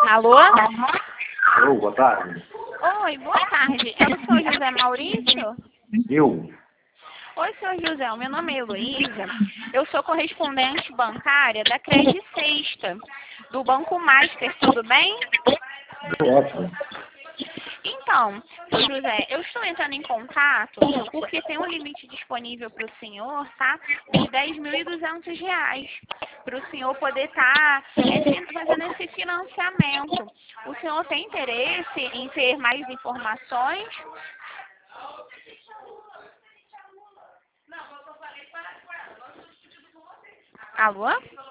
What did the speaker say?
Alô? Alô, boa tarde. Oi, boa tarde. É o senhor José Maurício? Eu? Oi, senhor José. O meu nome é Heloísa. Eu sou correspondente bancária da Cred Sexta, do Banco Master. Tudo bem? Ótimo. Então, senhor José, eu estou entrando em contato porque tem um limite disponível para o senhor, tá? De R$ 10.200. Para o senhor poder estar fazendo esse financiamento. O senhor tem interesse em ter mais informações? Alô?